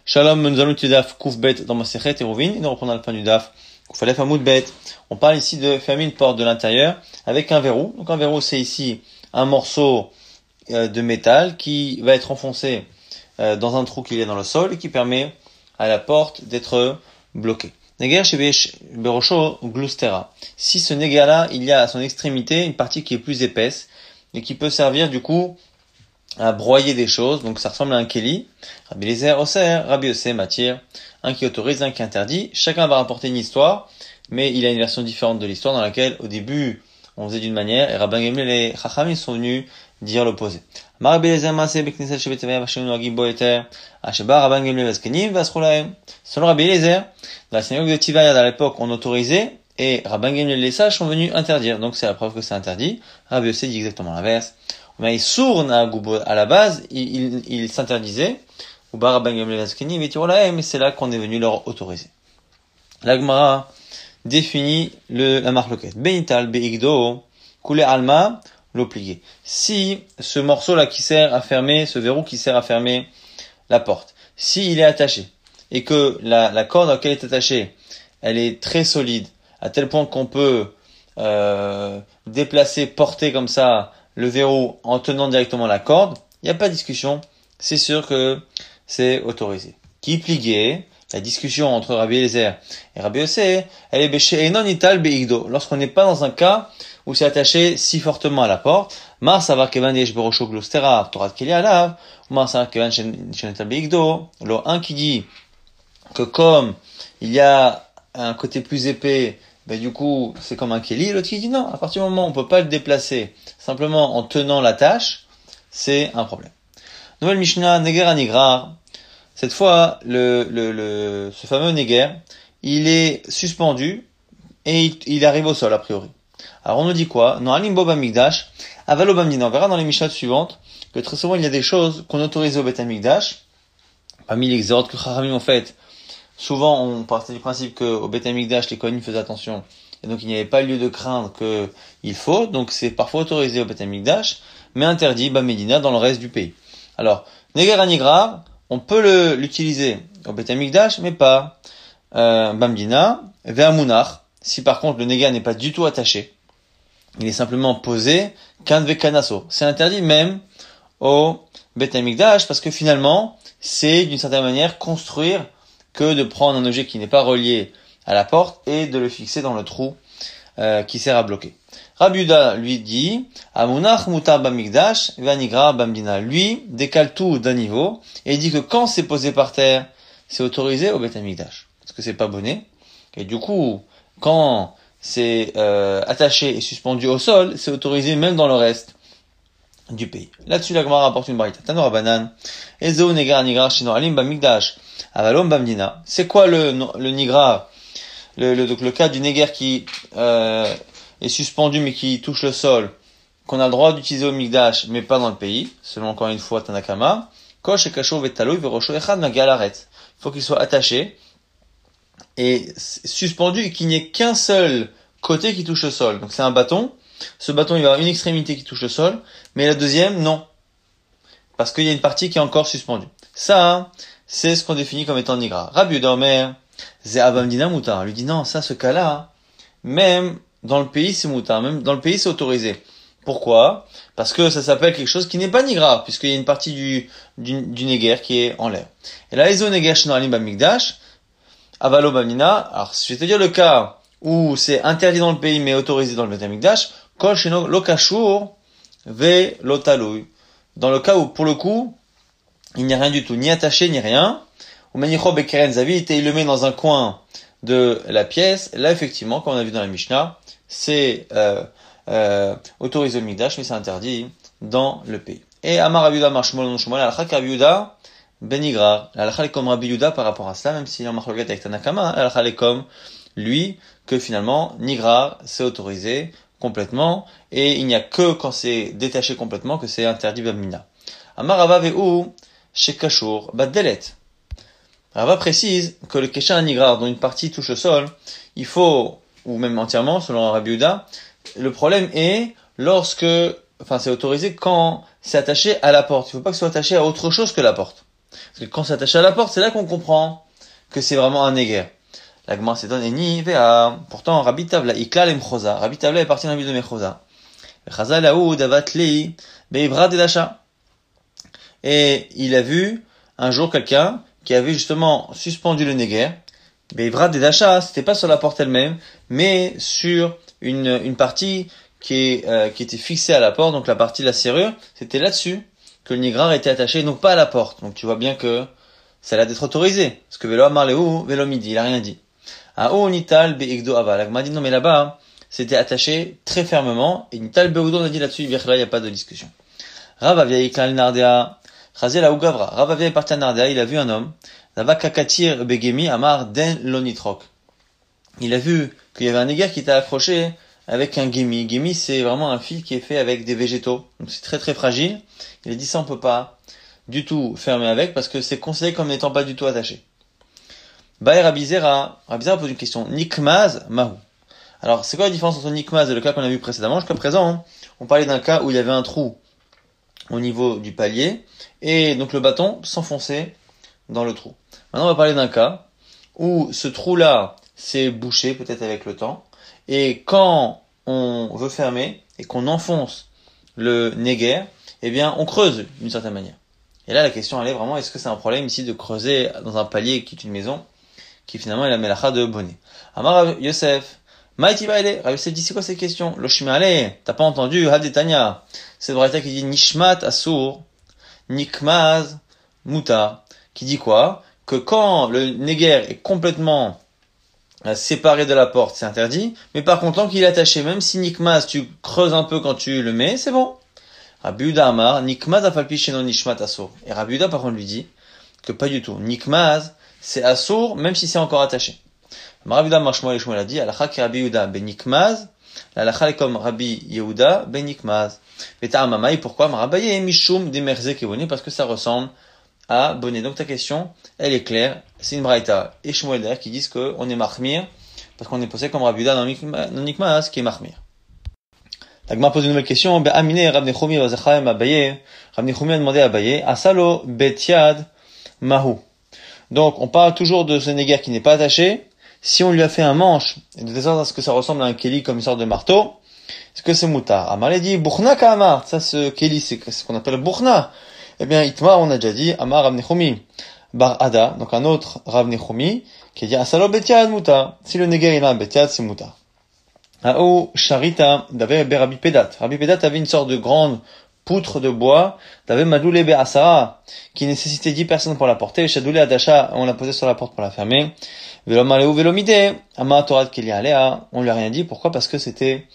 Shalom, nous allons étudier Daf Kouf Bet dans Masechet Eruvin, et nous reprenons à la fin du Daf Kouf Aleph Amoud Bet. On parle ici de fermer une porte de l'intérieur avec un verrou. Donc un verrou, c'est ici un morceau de métal qui va être enfoncé dans un trou qu'il y a dans le sol et qui permet à la porte d'être bloquée. Neger Shebesh Berosho Glustera. Si ce néger-là, il y a à son extrémité une partie qui est plus épaisse et qui peut servir du coup à broyer des choses, donc ça ressemble à un keli. Rabbi Eliezer Oser, Rabbi Yossé Matir, un qui autorise, un qui interdit. Chacun va rapporter une histoire, mais il a une version différente de l'histoire dans laquelle, au début, on faisait d'une manière, et Rabban Gamliel et Chachamim sont venus dire l'opposé. Rabbi Eliezer Maaseh Beknesset Shebetevaya Vashem Noagim Bo Eter, Asheba Rabban Gamliel Vaskenim Vasrulaim. Selon Rabbi Eliezer, dans la synagogue de Tivaya, à l'époque, on autorisait, et Rabban Gamliel et les sages sont venus interdire. Donc c'est la preuve que c'est interdit. Rabbi Yossé dit exactement l'inverse. Mais à la base, il s'interdisait. Mais c'est là qu'on est venu leur autoriser. La Gemara définit la marloquette. Benital beigdo koulé alma l'oplié. Si ce morceau-là qui sert à fermer, ce verrou qui sert à fermer la porte, si il est attaché et que la corde à laquelle il est attaché, elle est très solide, à tel point qu'on peut déplacer, porter comme ça le verrou en tenant directement la corde, il n'y a pas de discussion, c'est sûr que c'est autorisé. Qui pliguait, la discussion entre Rabbi Eliezer et Rabbi Yossé, elle est béché non ital beigdo, lorsqu'on n'est pas dans un cas où c'est attaché si fortement à la porte, mar savar kevan yesh berosho glustera, torat keli alav, ou mar savar kevan shenital beigdo, un qui dit que comme il y a un côté plus épais, ben du coup, c'est comme un keli. L'autre qui dit non, à partir du moment où on peut pas le déplacer simplement en tenant la tâche, c'est un problème. Nouvelle Mishnah, Neger Anigrar. Cette fois, ce fameux Neger, il est suspendu et il arrive au sol, a priori. Alors on nous dit quoi? Non, Alimbo Bamikdash, Avalo Bamdina. On verra dans les Mishnahs suivantes que très souvent il y a des choses qu'on autorise au Bet Amikdash. Parmi les exhortes que Chachamim ont fait, souvent, on partait du principe qu'au Beth Amikdash, les Kohanim faisaient attention. Et donc, il n'y avait pas lieu de craindre qu'il faut. Donc, c'est parfois autorisé au Beth Amikdash, mais interdit, Medina, dans le reste du pays. Alors, Neger Anigra, on peut l'utiliser au Beth Amikdash, mais pas, Medina, Ve'amunach. Si par contre, le Neger n'est pas du tout attaché, il est simplement posé, Kanve Kanaso. C'est interdit même au Beth Amikdash, parce que finalement, c'est d'une certaine manière construire que de prendre un objet qui n'est pas relié à la porte et de le fixer dans le trou qui sert à bloquer. Rabbi Yehuda lui dit Amunach mutar bamikdash vanigra bamdina. Lui décale tout d'un niveau et il dit que quand c'est posé par terre, c'est autorisé au Beth Amikdash parce que c'est pas bonnet. Et du coup, quand c'est attaché et suspendu au sol, c'est autorisé même dans le reste du pays. Là-dessus, la Gemara rapporte une braïta. Tanora banan. Ezo negar nigar shino alim bamikdash. Avalom bamdina. C'est quoi le nigra? Donc le cas du néger qui est suspendu mais qui touche le sol, qu'on a le droit d'utiliser au mikdash mais pas dans le pays, selon encore une fois Tanakama. Kosh et kasho vetalo verosho echad magalaret. Il faut qu'il soit attaché et suspendu et qu'il n'y ait qu'un seul côté qui touche le sol. Donc c'est un bâton. Ce bâton, il va avoir une extrémité qui touche le sol, mais la deuxième, non. Parce qu'il y a une partie qui est encore suspendue. Ça, c'est ce qu'on définit comme étant nigra. Rabbi Yehuda Omer, Ze Abamdina Moutar. Lui dit non, ça, ce cas-là, même dans le pays, c'est Moutar. Même dans le pays, c'est autorisé. Pourquoi? Parce que ça s'appelle quelque chose qui n'est pas nigra, puisqu'il y a une partie du néger qui est en l'air. Et là, Ezo Neger Shnoalim Bamikdash, Avalo Bamdina. Alors, je vais te dire le cas où c'est interdit dans le pays, mais autorisé dans le Beth Amikdash. Kol sheno lo kashur ve lo talui. Dans le cas où, pour le coup, il n'y a rien du tout, ni attaché, ni rien. Ou manicho bekeren zavit, et il le met dans un coin de la pièce. Là, effectivement, comme on a vu dans la Mishnah, c'est autorisé au Mikdash, mais c'est interdit dans le pays. Et Amar Rabbi Yehuda Mar Shmuel non Shmuel, Alachak Rabbi Yehuda Benigrar. L'alakha est comme Rabbi Yehuda par rapport à cela, même s'il est en marloquet avec Tanakama, l'alakha est comme lui, que finalement, Nigrar, c'est autorisé complètement, et il n'y a que quand c'est détaché complètement que c'est interdit Bamina. Amar Rava ve'u shekashur badelet. Rava précise que le kesha nigrar, dont une partie touche le sol, il faut, ou même entièrement, selon Rabbi Yehuda, le problème est c'est autorisé quand c'est attaché à la porte. Il ne faut pas que ce soit attaché à autre chose que la porte. Parce que quand c'est attaché à la porte, c'est là qu'on comprend que c'est vraiment un néger. La Gemara s'étonne, et ni vea. Pourtant, Rabbi Tavla, ikla le mchoza. Rabbi Tavla est parti dans la ville de Mechoza. Mechoza laoud avatli beivra dedacha. Et il a vu un jour quelqu'un qui avait justement suspendu le néger. Beivra dedacha, c'était pas sur la porte elle-même, mais sur une partie qui était fixée à la porte, donc la partie de la serrure, c'était là-dessus que le nigrar était attaché, donc pas à la porte. Donc tu vois bien que ça a d'être autorisé. Parce que vélo amar lehu, vélo midi, il a rien dit. Ao nital be'igdo ava. La Gemara dit non mais là-bas, c'était attaché très fermement, et nital be'igdo, on a dit là-dessus, il n'y a pas de discussion. Rav Avia iklan nardea, chazel ou gavra. Rav Avia est parti à Nardea, il a vu un homme, Dava kakatir begemi amar den lonitrok. Il a vu qu'il y avait un néger qui était accroché avec un gemi. Gemi, c'est vraiment un fil qui est fait avec des végétaux. Donc c'est très très fragile. Il a dit ça, on peut pas du tout fermer avec parce que c'est considéré comme n'étant pas du tout attaché. Baer Rabizera pose une question. Nikmaz Mahou. Alors, c'est quoi la différence entre Nikmaz et le cas qu'on a vu précédemment? Jusqu'à présent, on parlait d'un cas où il y avait un trou au niveau du palier et donc le bâton s'enfonçait dans le trou. Maintenant, on va parler d'un cas où ce trou-là s'est bouché, peut-être avec le temps, et quand on veut fermer et qu'on enfonce le néger, eh bien, on creuse d'une certaine manière. Et là, la question, elle est vraiment, est-ce que c'est un problème ici de creuser dans un palier qui est une maison, qui finalement est la melacha de bonnet? Amar Yosef, Maïti Baile, Rav Yosef dit, c'est quoi cette question? Loshimale, t'as pas entendu, Hadetania. C'est le braïta qui dit, Nishmat Asur, Nikmaz Mutar, qui dit quoi? Que quand le néger est complètement séparé de la porte, c'est interdit, mais par contre, tant qu'il est attaché, même si Nikmaz, tu creuses un peu quand tu le mets, c'est bon. Rabbi Yehuda Amar, Nikmaz afalpi sheno nishmat asur. Et Rabbi Yehuda, par contre, lui dit que pas du tout. Nikmaz, c'est asur, même si c'est encore attaché. Rabbi Yehuda Marshmoel et Shmuel a dit, Alakha ki Rabbi Yehuda ben Nikmaz, l'alakha est comme Rabbi Yehuda ben Nikmaz. Veta Amamai, pourquoi? Marabaye mishum demerze kevoni, parce que ça ressemble à bonnet. Donc ta question, elle est claire. C'est une braïta et Shmuel derrière qui disent qu'on est mahmir, parce qu'on est posé comme Rabbi Yehuda dans Nikmaz, qui est mahmir. La Gemara pose une nouvelle question. Amine Rav Nechumi wa Zachaim Abaye. Rav Nechumi a demandé à Abaye, Asalo betiad mahu. Donc, on parle toujours de ce néger qui n'est pas attaché. Si on lui a fait un manche, de sorte à ce que ça ressemble à un keli comme une sorte de marteau, est-ce que c'est moutar? Amar a dit, Bukhna ka Amar. Ça, ce keli, c'est ce qu'on appelle Bukhna. Eh bien, Itma, on a déjà dit, Amar Rav Nechumi. Bar Ada, donc un autre Rav Nechumi, qui dit, Asalo betiad mutar. Si le néger il a un betiad, c'est moutar. Ao Sharita d'avait Rabbi Pedat. Rabbi Pedat avait une sorte de grande poutre de bois, d'avait Madoulé Be'asara, qui nécessitait 10 personnes pour la porter. Shadoulé Adasha, on l'a posé sur la porte pour la fermer. Velomaleu Velomide, Ama Torah Keli Alea, on lui a rien dit. Pourquoi? Parce que c'était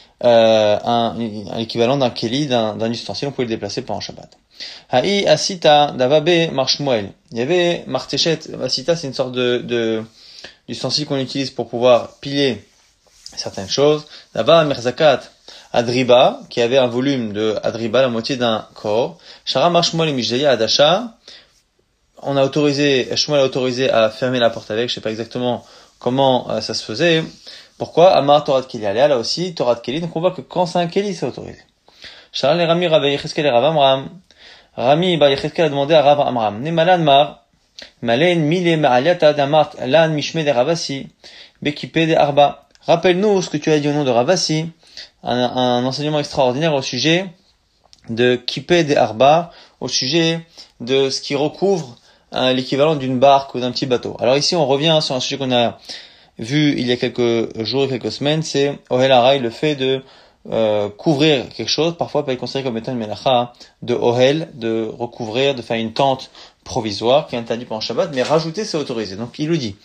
un équivalent d'un Keli, d'un ustensile, on pouvait le déplacer pendant Shabbat. Haï Asita d'Avabe Marshmuel. Il y avait Martéchet. Asita, c'est une sorte d'ustensile qu'on utilise pour pouvoir piler certaines choses. Là-bas, Merzakat Adriba, qui avait un volume de Adriba, la moitié d'un corps. Shara Marshmuel et Mijaya Adasha. Shmuel a autorisé à fermer la porte avec. Je sais pas exactement comment ça se faisait. Pourquoi? Amar Torah de Keli Alea, là aussi, Torah de Keli. Donc on voit que quand c'est un Keli, c'est autorisé. Shara le Rami Rabbi Yecheskel et Rav Amram. Rami Rabbi Yecheskel a demandé à Rav Amram. Nemalan Mar. Malen Mile Ma'aliata Damart Lan Mishme de Ravasi. Bekipe de Arba. Rappelle-nous ce que tu as dit au nom de Ravasi, un enseignement extraordinaire au sujet de Kipé de Arba, au sujet de ce qui recouvre l'équivalent d'une barque ou d'un petit bateau. Alors ici, on revient sur un sujet qu'on a vu il y a quelques jours et quelques semaines, c'est Ohel Harai, le fait de couvrir quelque chose, parfois peut être considéré comme étant une melacha de Ohel, de recouvrir, de faire une tente provisoire qui est interdit pendant Shabbat, mais rajouter c'est autorisé. Donc il nous dit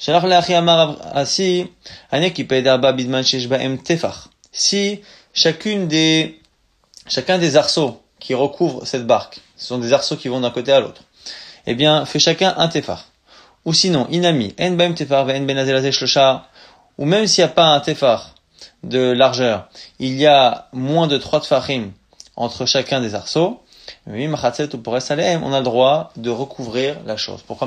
si chacun des arceaux qui recouvrent cette barque, ce sont des arceaux qui vont d'un côté à l'autre, eh bien fait chacun un tefar. Ou sinon inami en baim tefar ve en benazelaze shlosha, ou même s'il n'y a pas un tefar de largeur, il y a moins de 3 tefachim entre chacun des arceaux, on a le droit de recouvrir la chose. Pourquoi?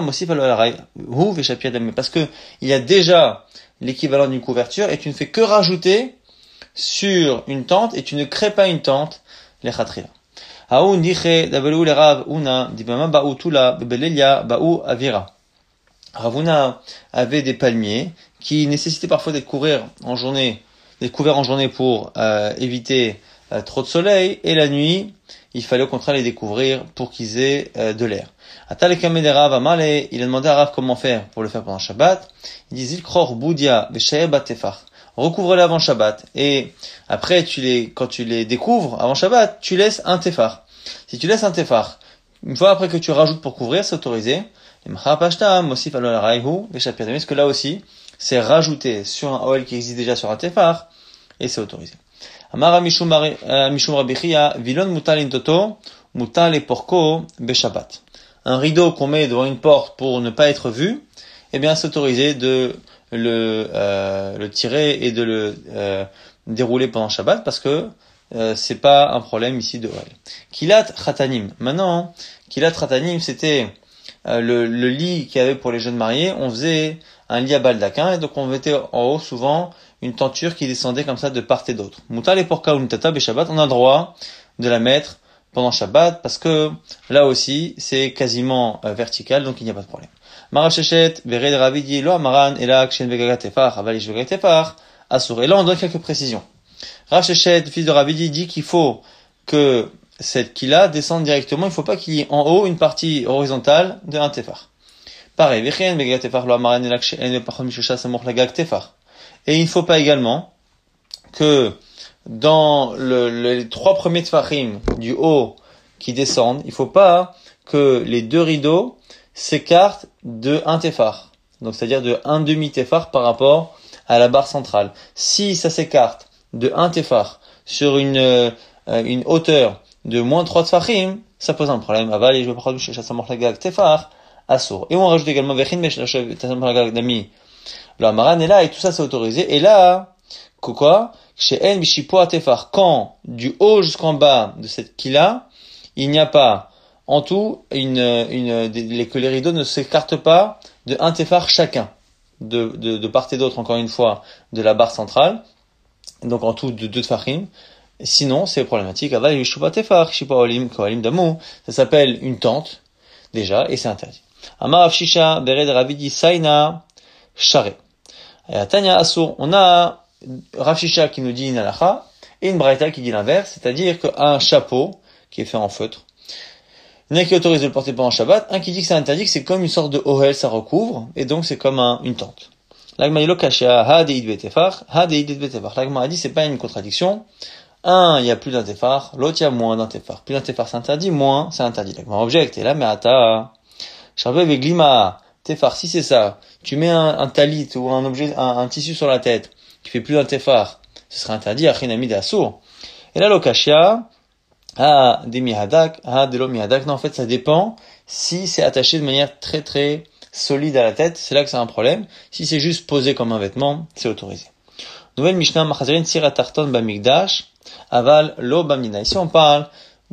Parce que il y a déjà l'équivalent d'une couverture et tu ne fais que rajouter sur une tente et tu ne crées pas une tente, les khatrila. Haou niche d'Avelou le Rav Una, Dibama Baou Tula, Bebelelia, Baou Avira. Ravuna avait des palmiers qui nécessitaient parfois d'être couverts en journée pour éviter trop de soleil, et la nuit, il fallait au contraire les découvrir pour qu'ils aient de l'air. Atalekame de Rav Amale, il a demandé à Rav comment faire pour le faire pendant Shabbat. Il dit Zilkror Boudia Beshaye Batefar. Recouvre-les avant Shabbat, et après quand tu les découvres avant Shabbat, tu laisses un tefar. Si tu laisses un tefar, une fois après que tu rajoutes pour couvrir, c'est autorisé. Parce que là aussi, c'est rajouté sur un oil qui existe déjà sur un tefar, et c'est autorisé. Amara Mishum Rabichia, Vilon Mutal Toto, Mutal et Porco, Beshabbat. Un rideau qu'on met devant une porte pour ne pas être vu, eh bien, c'est autorisé de le tirer et de le dérouler pendant Shabbat, parce que c'est pas un problème ici de oil. Kilat Khatanim. Maintenant, Kilat Khatanim, c'était le lit qu'il y avait pour les jeunes mariés. On faisait un lit à baldaquin, et donc on mettait en haut souvent une tenture qui descendait comme ça de part et d'autre. Mutal et porka ou Shabbat, on a le droit de la mettre pendant Shabbat, parce que là aussi c'est quasiment vertical, donc il n'y a pas de problème. Marachechet, Vered Ravidi, Lo Amaran, Elak, Shen Vegagatefar, Avalish Vegagatefar, Asur. Et là on donne quelques précisions. Rachechet, fils de Ravidi, dit qu'il faut que cette kila descende directement, il ne faut pas qu'il y ait en haut une partie horizontale de un tefar. Pareil, Vechen Vegagatefar, Lo Amaran, Elak, Shen Vegagatefar. Et il ne faut pas également que dans les 3 premiers tefachim du haut qui descendent, il ne faut pas que les 2 rideaux s'écartent de 1 tefar. Donc c'est-à-dire de 1 demi-tefar par rapport à la barre centrale. Si ça s'écarte de 1 tefar sur une hauteur de moins 3 tefachim, ça pose un problème. Aval et je vais prendre le tefar assour. Et on rajoute également vechin dami. Le amaran est là, et tout ça c'est autorisé. Et là, quoi? Chez En Bishipo Atefar, quand du haut jusqu'en bas de cette kila, il n'y a pas en tout que les rideaux ne s'écartent pas de 1 tefar chacun, de part et d'autre, encore une fois, de la barre centrale, donc en tout de 2 tefachim. Sinon, c'est problématique. Aval Bishipo Atefar, Shipo Olim, Koalim Damou, ça s'appelle une tente, déjà, et c'est interdit. Amar Afshisha, Bered Ravidi Saina, Charé. Et Tanya Assour, on a Rav Shisha qui nous dit une halacha et une braïta qui dit l'inverse, c'est-à-dire qu'un chapeau qui est fait en feutre, il y en a qui autorise de le porter pendant Shabbat, un qui dit que c'est interdit, que c'est comme une sorte de ohel, ça recouvre, et donc c'est comme une tente. L'agma yilo kashia ha deid betefar, ha deid betefar. L'agma a dit c'est pas une contradiction. Un, il y a plus d'un tefar, l'autre il y a moins d'un tefar. Plus d'un tefar c'est interdit, moins c'est interdit. L'agma objecte, et là mais ata, sharbe veglima, tefar, si c'est ça, tu mets un talit ou un objet, un tissu sur la tête, qui fait plus d'un tefar, ce serait interdit, achinami d'assour. Et là, l'okashia, des mihadak, de lo mihadak, non, en fait, ça dépend si c'est attaché de manière très très solide à la tête, c'est là que c'est un problème. Si c'est juste posé comme un vêtement, c'est autorisé. Nouvelle Mishnah, Machazerin Sira Tarton Bamikdash, Aval Lo Bamina. Ici, on parle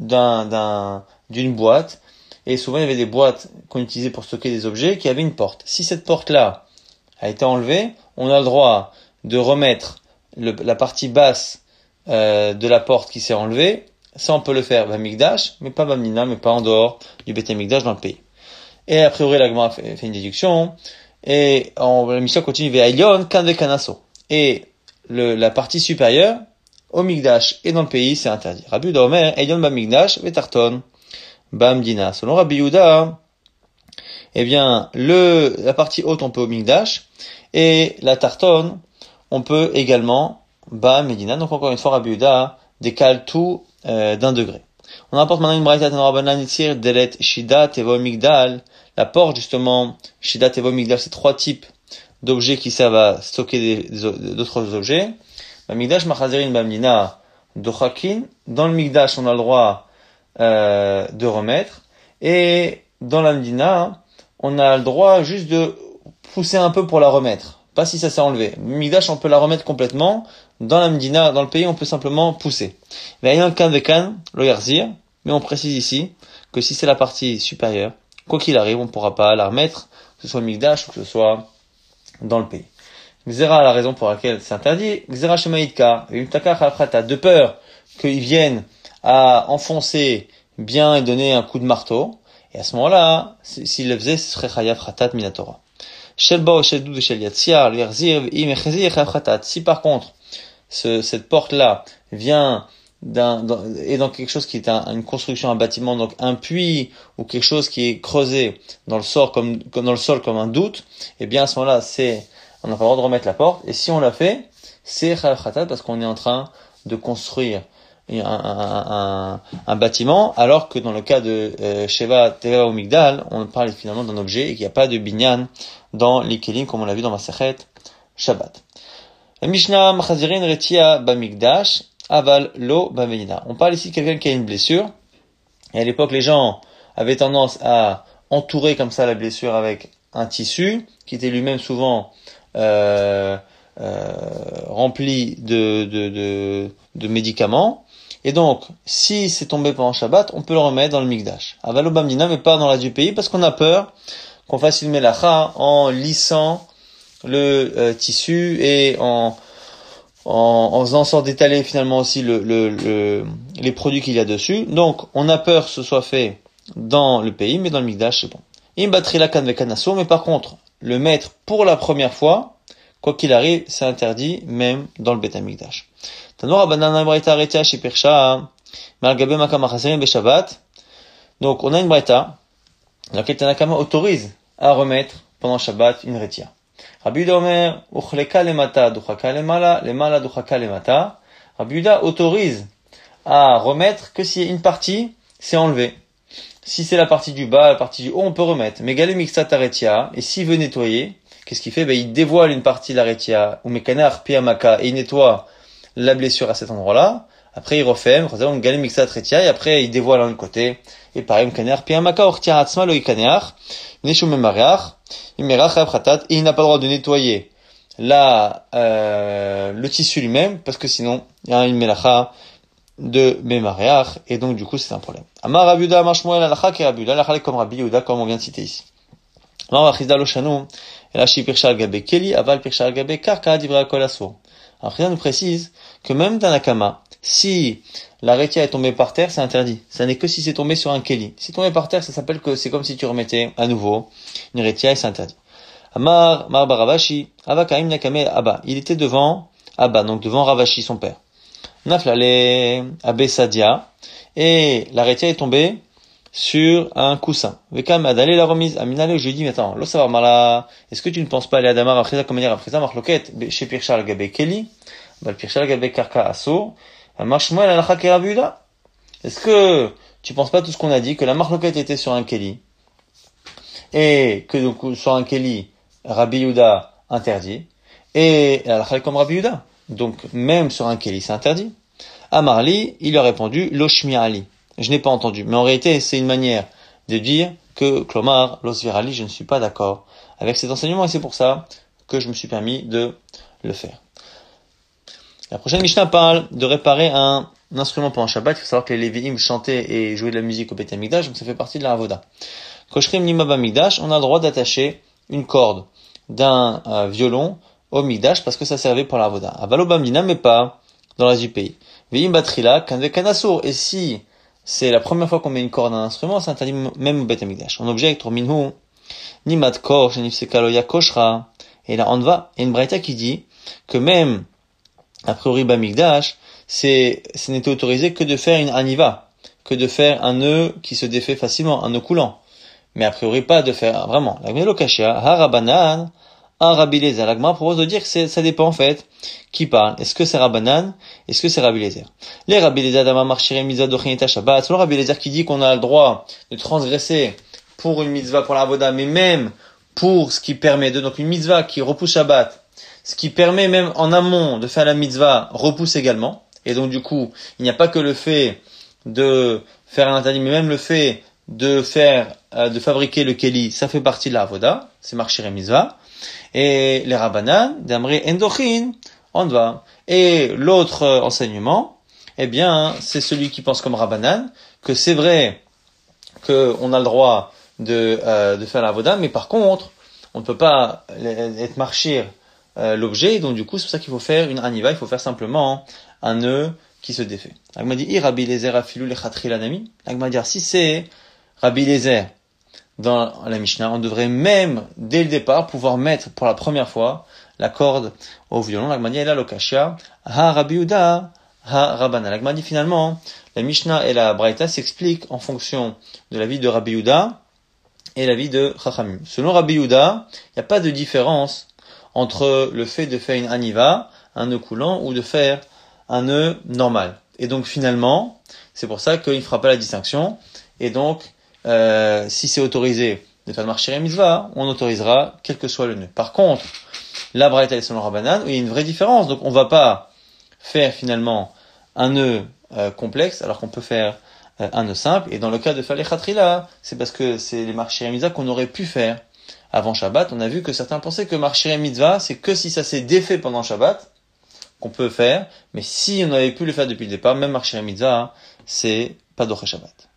d'une boîte, et souvent il y avait des boîtes qu'on utilisait pour stocker des objets qui avaient une porte. Si cette porte-là a été enlevée, on a le droit de remettre la partie basse de la porte qui s'est enlevée. Ça, on peut le faire Bamikdash, mais pas Bamina, mais pas en dehors du Beth Amikdash dans le pays. Et a priori, la Gemara fait une déduction, et la mission continue Ve'ailion Kanve Kanaso. Et la partie supérieure, au Mikdash et dans le pays, c'est interdit. Rabbi Yehuda Omer, Ailion Bamikdash, Ve'tarton, Bamdina. Selon Rabbi Yehuda, eh bien, la partie haute, on peut au Mikdash, et la tartonne, on peut également Ba Medina. Donc encore une fois, Rabbi Yehuda décale tout d'un degré. On apporte maintenant une braïta Tanorabanan Yitzir Delet Shida Tevo Migdal. La porte justement Shida Tevo Migdal, c'est 3 types d'objets qui servent à stocker d'autres objets. Migdash Machazerin Bamdina Dochakin. Dans le Migdash, on a le droit de remettre, et dans la Medina, on a le droit juste de pousser un peu pour la remettre. Pas si ça s'est enlevé. Migdash, on peut la remettre complètement. Dans la Medina, dans le pays, on peut simplement pousser. Mais on précise ici que si c'est la partie supérieure, quoi qu'il arrive, on ne pourra pas la remettre, que ce soit le Migdash ou que ce soit dans le pays. Xera, la raison pour laquelle c'est interdit. Xera Shemaïtka, de peur qu'ils viennent à enfoncer bien et donner un coup de marteau. Et à ce moment-là, s'il le faisait, ce serait chayav khatat minatora. Shel ba ou shel doud shel yatsiar, l'erzir, im echezir, chayav khatat. Si par contre, cette porte-là vient est dans quelque chose qui est une construction, un bâtiment, donc un puits ou quelque chose qui est creusé dans le sol comme un doute, eh bien à ce moment-là, on n'a pas le droit de remettre la porte. Et si on l'a fait, c'est chayav khatat parce qu'on est en train de construire un bâtiment, alors que dans le cas de Sheva, Teva ou Migdal, on parle finalement d'un objet et qu'il n'y a pas de binyan dans les kelim comme on l'a vu dans Masechet Shabbat. La Mishnah Machazirin Retia Bamigdash Aval Lo Bamedina. On parle ici de quelqu'un qui a une blessure. Et à l'époque, les gens avaient tendance à entourer comme ça la blessure avec un tissu qui était lui-même souvent rempli de médicaments. Et donc, si c'est tombé pendant Shabbat, on peut le remettre dans le Migdash. Aval Lo Bamedina, mais pas dans la du pays, parce qu'on a peur qu'on fasse une melacha en lissant le tissu et en faisant en sorte d'étaler finalement aussi les produits qu'il y a dessus. Donc, on a peur que ce soit fait dans le pays, mais dans le Migdash, c'est bon. Il batterie la canne avec un assaut, mais par contre, le mettre pour la première fois, quoi qu'il arrive, c'est interdit, même dans le Beth Migdash. Tanora banana braita retia chez Pirsha, malgabe makamachasem beshabbat. Donc, on a une braita, dans laquelle Tanakama autorise à remettre pendant Shabbat une retia. Rabbi Yehuda Omer, uchleka lemata, duchaka lemala, lemala duchaka lemata. Rabbi Yehuda autorise à remettre que si une partie, c'est enlevé. Si c'est la partie du bas, la partie du haut, on peut remettre. Mais galé mixat aretia, et s'il veut nettoyer, qu'est-ce qu'il fait? Il dévoile une partie de l'aretia, ou mekanar piamaka, et il nettoie la blessure à cet endroit-là. Après, il refait, galé mixat aretia, et après, il dévoile un côté. Et pareil, mekanar piamaka, ortia atzma lo ikaneach, neshum memareach, et il n'a pas le droit de nettoyer le tissu lui-même, parce que sinon, il y a une melacha de Memareach, et donc du coup c'est un problème. Amar Rabbi Yehuda, Amar Shmuel, Alakha ki Rabbi Yehuda, Alakha comme Rabbi Yehuda, comme on vient de citer ici. Amar Achizda lo shanu, Elashi pirsha al gabe keli, aval pirsha al gabe karka, divra kol asur. Alors Achizda nous précise que même dans la kama, si la retia est tombée par terre, c'est interdit. Ça n'est que si c'est tombé sur un keli. Si c'est tombé par terre, ça s'appelle que c'est comme si tu remettais à nouveau une retia et c'est interdit. Amar Mar Baravashi, Avakaim Nakame Abba. Il était devant Abba, donc devant Ravashi, son père. Naflale Abesadia, et la retia est tombée sur un coussin. Vekam Adale la remise. Aminale, je lui dis, mais attends, l'eau savoir mala, est-ce que tu ne penses pas aller à Damar après ça, comme dire après ça, marloquette, chez Pirchal Gabe Keli, bal Pirchal Gabe Karka Asso, Marshmuel Alakha ki Rabbi Yehuda. Est-ce que tu penses pas tout ce qu'on a dit, que la marloquette était sur un Keli, et que donc sur un Keli, Rabbi Yehuda interdit, et Alakha comme Rabbi Yehuda. Donc, même sur un Keli, c'est interdit. Amarli, il lui a répondu, Loshmi Ali. Je n'ai pas entendu. Mais en réalité, c'est une manière de dire que, Klomar, Losvirali, je ne suis pas d'accord avec cet enseignement, et c'est pour ça que je me suis permis de le faire. La prochaine Mishnah parle de réparer un instrument pendant Shabbat. Il faut savoir que les Lévi'im chantaient et jouaient de la musique au Beth Amikdash, donc ça fait partie de la Avoda. Koshrim Nima Bamikdash, on a le droit d'attacher une corde d'un violon au Migdash parce que ça servait pour la Avoda. Avalo Bamdina, mais pas dans le reste du pays. Ve'im Batrila, Kanve Kanasur. Et si c'est la première fois qu'on met une corde à un instrument, c'est interdit même au Beth Amikdash. On objecte au Minhu, Nimat Kor, Shenifsekaloya Koshra. Et là, on va. Et une braïta qui dit que même, a priori, Bamikdash, ce n'était autorisé que de faire une aniva, que de faire un nœud qui se défait facilement, un nœud coulant. Mais a priori, pas de faire, vraiment. La Gmelo Kashia, Harabanan, un Rabbi Lézer. L'Agma propose de dire que ça dépend en fait qui parle. Est-ce que c'est Rabbanan? Est-ce que c'est Rabbi Lézer? Les Rabbi Lézer d'Ama Marchire Mitzvah d'Ochineta Shabbat. C'est le Rabbi Lézer qui dit qu'on a le droit de transgresser pour une mitzvah pour la Avoda, mais même pour ce qui permet donc une mitzvah qui repousse Shabbat, ce qui permet même en amont de faire la mitzvah repousse également. Et donc du coup, il n'y a pas que le fait de faire un interdit, mais même le fait de fabriquer le keli, ça fait partie de la Avoda. C'est Marchire Mitzvah. Et les Rabbanan, d'Amri Endochin, on va. Et l'autre enseignement, eh bien, c'est celui qui pense comme Rabbanan, que c'est vrai qu'on a le droit de faire la Avoda, mais par contre, on ne peut pas être marchir l'objet, donc du coup, c'est pour ça qu'il faut faire une aniva, il faut faire simplement un nœud qui se défait. L'agma dit, Rabbi Eliezer afilu lechatri lanami. L'agma dit, si c'est Rabbi Eliezer dans la Mishnah, on devrait même, dès le départ, pouvoir mettre pour la première fois la corde au violon. L'agma dit, lokashia, ha Rabbi Yehuda, ha Rabbanan. L'agma dit, finalement, la Mishnah et la Braïta s'expliquent en fonction de l'avis de Rabbi Yehuda et l'avis de Chachamim. Selon Rabbi Yehuda, il n'y a pas de différence entre le fait de faire une aniva, un nœud coulant, ou de faire un nœud normal. Et donc finalement, c'est pour ça qu'il ne fera pas la distinction. Et donc, si c'est autorisé de faire le marché mitzvah, on autorisera quel que soit le nœud. Par contre, la braïta est selon Rabbanan, il y a une vraie différence. Donc on ne va pas faire finalement un nœud complexe, alors qu'on peut faire un nœud simple. Et dans le cas de faire les khatrila, c'est parce que c'est les marché mitzvah qu'on aurait pu faire avant Shabbat. On a vu que certains pensaient que marché mitzvah, c'est que si ça s'est défait pendant Shabbat, qu'on peut faire, mais si on avait pu le faire depuis le départ, même marché mitzvah, c'est pas d'Oché Shabbat.